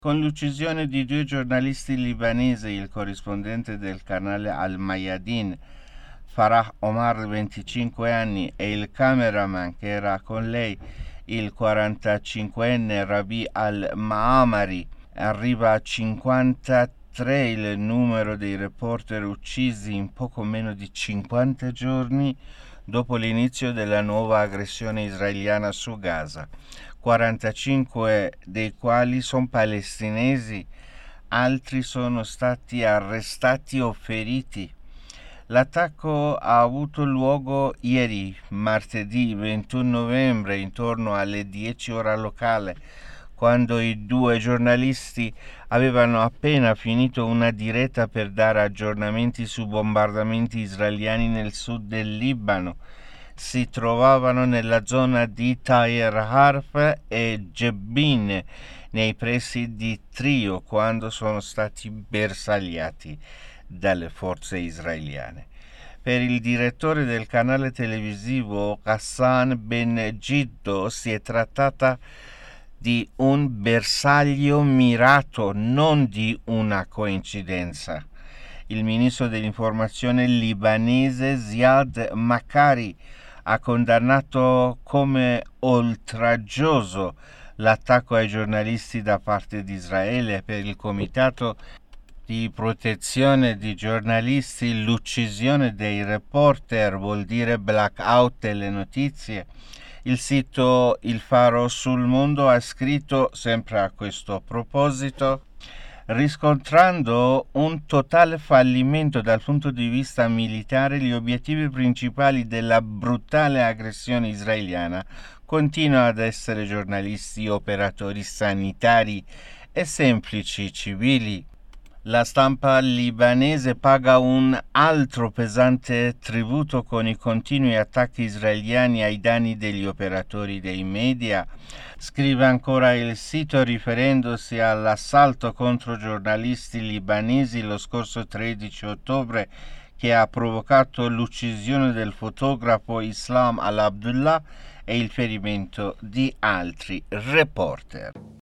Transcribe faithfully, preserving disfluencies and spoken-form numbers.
Con l'uccisione di due giornalisti libanesi, il corrispondente del canale Al Mayadeen, Farah Omar, venticinque anni, e il cameraman che era con lei, il quarantacinquenne Rabi Al-Ma'amari, arriva a cinquantatré il numero dei reporter uccisi in poco meno di cinquanta giorni dopo l'inizio della nuova aggressione israeliana su Gaza, quarantacinque dei quali sono palestinesi, altri sono stati arrestati o feriti. L'attacco ha avuto luogo ieri, martedì ventuno novembre, intorno alle dieci ora locale, quando i due giornalisti avevano appena finito una diretta per dare aggiornamenti su bombardamenti israeliani nel sud del Libano. Si trovavano nella zona di Tair Harf e Jebbin, nei pressi di Trio, quando sono stati bersagliati dalle forze israeliane. Per il direttore del canale televisivo Hassan Ben Giddo si è trattata di un bersaglio mirato, non di una coincidenza. Il ministro dell'informazione libanese Ziad Makari ha condannato come oltraggioso l'attacco ai giornalisti da parte di Israele. Per il comitato di protezione di giornalisti l'uccisione dei reporter vuol dire blackout delle notizie. Il sito Il Faro sul Mondo ha scritto, sempre a questo proposito: riscontrando un totale fallimento dal punto di vista militare, gli obiettivi principali della brutale aggressione israeliana continuano ad essere giornalisti, operatori sanitari e semplici civili. La stampa libanese paga un altro pesante tributo con i continui attacchi israeliani ai danni degli operatori dei media. Scrive ancora il sito, riferendosi all'assalto contro giornalisti libanesi lo scorso tredici ottobre, che ha provocato l'uccisione del fotografo Islam al-Abdullah e il ferimento di altri reporter.